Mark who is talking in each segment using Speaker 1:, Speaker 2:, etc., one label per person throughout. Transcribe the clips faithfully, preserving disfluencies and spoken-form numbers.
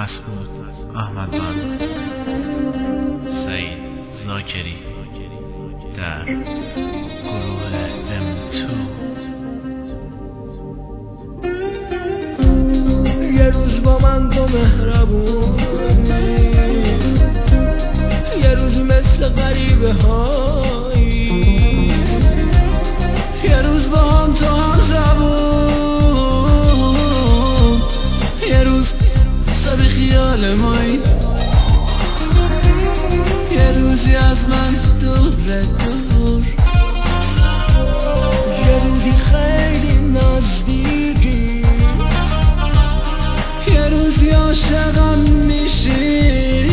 Speaker 1: مسعود احمدوند، سعید زاکری در گروه ام تو.
Speaker 2: یه روز با من تو مهربونی، یه روز مثل غریبه هایی، یه روز با هم تو هم زبون، یه روز سبی خیال مایی، یه روزی از من دور دور، یه روزی خیلی نزدیکی، یه روزی عاشقم میشی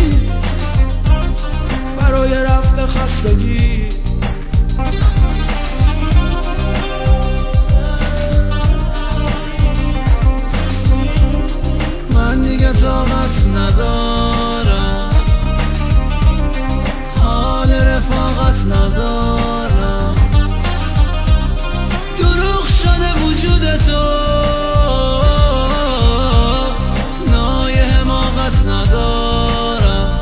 Speaker 2: برای رفع خستگی. من دیگه طاقت ندارم، حال رفاقت ندارم، دروغ شده وجود تو، نای حماقت ندارم.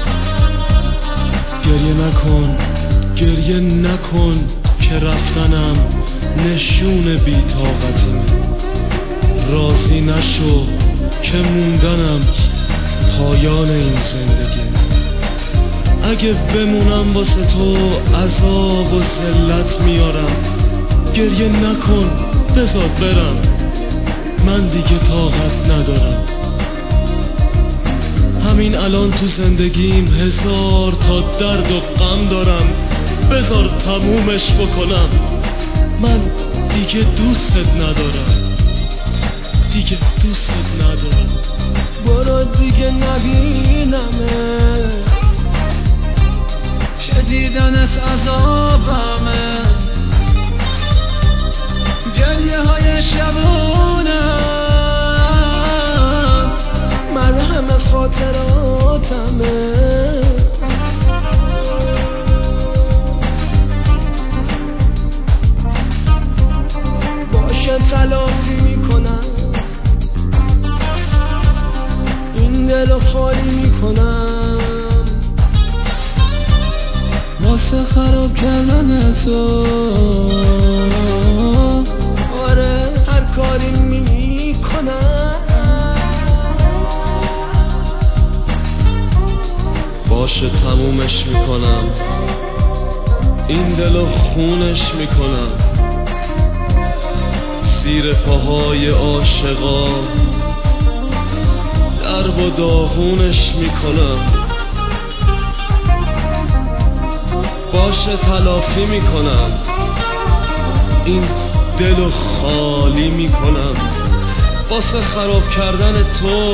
Speaker 2: گریه نکن گریه نکن که رفتنم نشون بی‌طاقتیمه، راضی نشو که موندنم پایان این زندگی. اگه بمونم واسه تو عذاب و ذلت میارم، گریه نکن بذار برم، من دیگه طاقت ندارم. همین الان تو زندگیم هزار تا درد و غم دارم، بذار تمومش بکنم، من دیگه دوست ندارم، دیگه دوست ندارم. برو دیگه نبینمه که دیدنت عذابمه، گریه های شبونم مرهم خاطراتمه. باشه تلافی میکنم این دل رو خالی میکنم واسه خراب کردن تو. آره هر کاری میکنم، باشه تمومش میکنم، این دل رو خونش میکنم، زیر پاهای عاشقا درب و داغونش میکنم. باشه تلافی میکنم، این دل رو خالی میکنم واسه خراب کردن تو.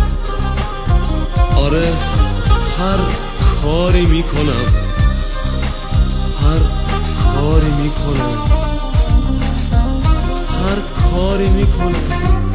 Speaker 2: آره هر کاری میکنم، هر کاری میکنم، هر کاری میکنم.